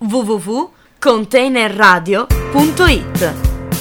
www.containerradio.it.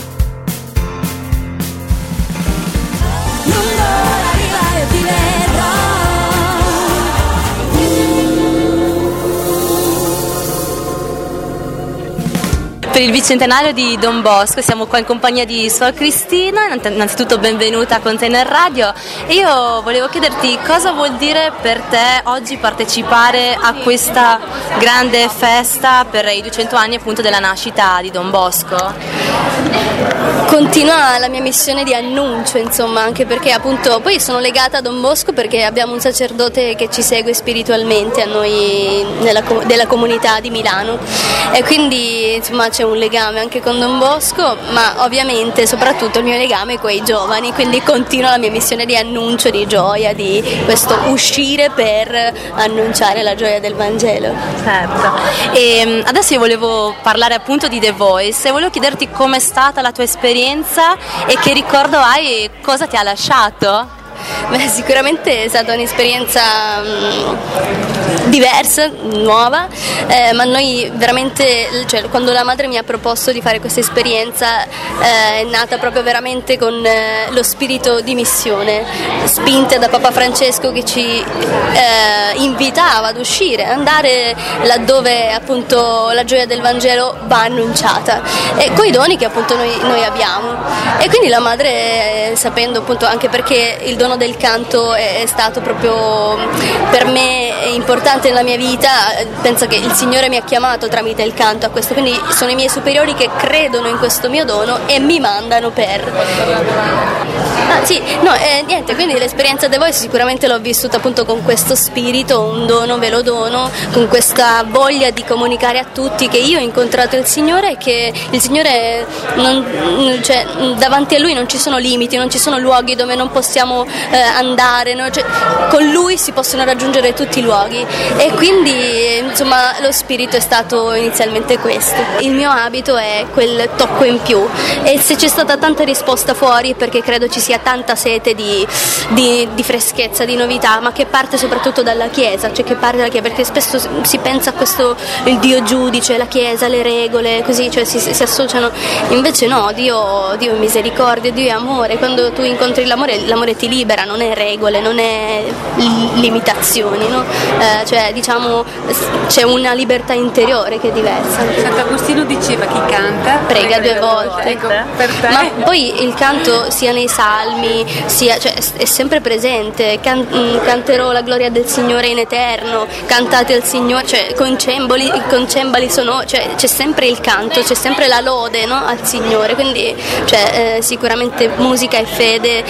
Per il bicentenario di Don Bosco siamo qua in compagnia di Suor Cristina. Innanzitutto benvenuta a Container Radio, e io volevo chiederti cosa vuol dire per te oggi partecipare a questa grande festa per i 200 anni appunto della nascita di Don Bosco. Continua la mia missione di annuncio, insomma, anche perché appunto poi sono legata a Don Bosco perché abbiamo un sacerdote che ci segue spiritualmente a noi della comunità di Milano, e quindi insomma c'è un legame anche con Don Bosco, ma ovviamente soprattutto il mio legame con i giovani, quindi continua la mia missione di annuncio, di gioia, di questo uscire per annunciare la gioia del Vangelo. Certo. E adesso io volevo parlare appunto di The Voice e volevo chiederti com'è stata la tua esperienza e che ricordo hai e cosa ti ha lasciato? Beh, sicuramente è stata un'esperienza diversa, nuova, ma noi veramente, cioè, quando la madre mi ha proposto di fare questa esperienza è nata proprio veramente con lo spirito di missione, spinta da Papa Francesco che ci invitava ad uscire, andare laddove appunto la gioia del Vangelo va annunciata, e coi doni che appunto noi abbiamo. E quindi la madre, sapendo appunto, anche perché il dono del canto è stato proprio per me importante nella mia vita, penso che il Signore mi ha chiamato tramite il canto a questo, quindi sono i miei superiori che credono in questo mio dono e mi mandano per... niente, quindi l'esperienza The Voice sicuramente l'ho vissuta appunto con questo spirito, un dono ve lo dono, con questa voglia di comunicare a tutti che io ho incontrato il Signore e che il Signore cioè, davanti a Lui non ci sono limiti, non ci sono luoghi dove non possiamo andare, no? Cioè, con Lui si possono raggiungere tutti i luoghi, e quindi insomma lo spirito è stato inizialmente questo. Il mio abito è quel tocco in più, e se c'è stata tanta risposta fuori perché credo ci sia tanta sete di freschezza, di novità, ma che parte soprattutto dalla Chiesa, cioè che parte dalla Chiesa, perché spesso si pensa a questo, il Dio giudice, la Chiesa, le regole, così, cioè si associano, invece no, Dio è misericordia, Dio è amore. Quando tu incontri l'amore ti libera, non è regole, non è limitazioni, no? Cioè diciamo c'è una libertà interiore che è diversa. Sant'Agostino diceva: chi canta prega 2 volte. Ecco, per te. Ma poi il canto sia nei salmi, sia, cioè, è sempre presente. Canterò la gloria del Signore in eterno, cantate al Signore, cioè con cembali sono, cioè c'è sempre il canto, c'è sempre la lode, no, al Signore, quindi cioè, sicuramente musica e fede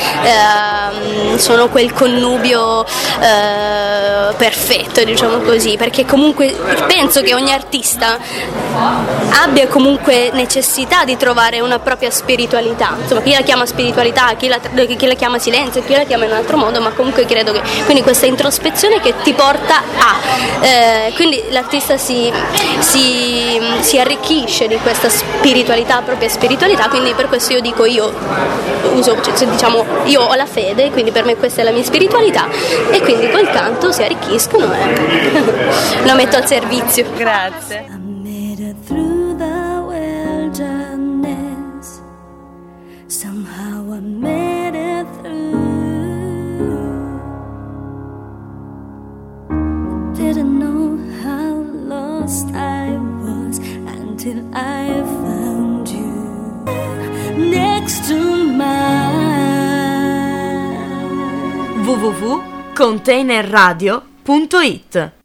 sono quel connubio perfetto, diciamo così, perché comunque penso che ogni artista abbia comunque necessità di trovare una propria spiritualità, insomma, chi la chiama spiritualità, chi la chiama silenzio, chi la chiama in un altro modo, ma comunque credo che quindi questa introspezione che ti porta quindi l'artista si arricchisce di questa spiritualità, propria spiritualità, quindi per questo io dico, io ho la fede, quindi per me questa è la mia spiritualità, e quindi col canto si arricchiscono e lo metto al servizio. Grazie. I made it through the wilderness. Somehow I made it through. Didn't know how lost I was until I found you next to mine. www.containerradio.it